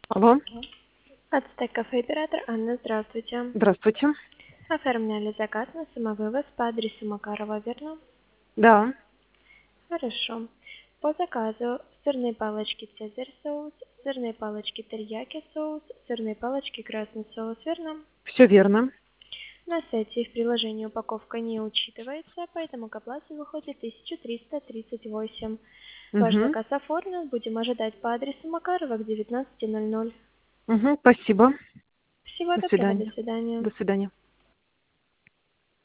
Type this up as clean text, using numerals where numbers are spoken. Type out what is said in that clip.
Алло, Ацтек кафе оператор Анна, здравствуйте. здравствуйте. Оформляли заказ на самовывоз по адресу Макарова, верно? Да. Хорошо. По заказу сырные палочки Цезарь соус, сырные палочки терияки соус, сырные палочки красный соус, верно? Все верно. На сайте в приложении упаковка не учитывается, поэтому к оплате выходит 1338. Ваш Угу. заказ оформлен, будем ожидать по адресу Макарова к 19:00. Угу. Спасибо. Всего До доброго, до свидания. свидания. До свидания.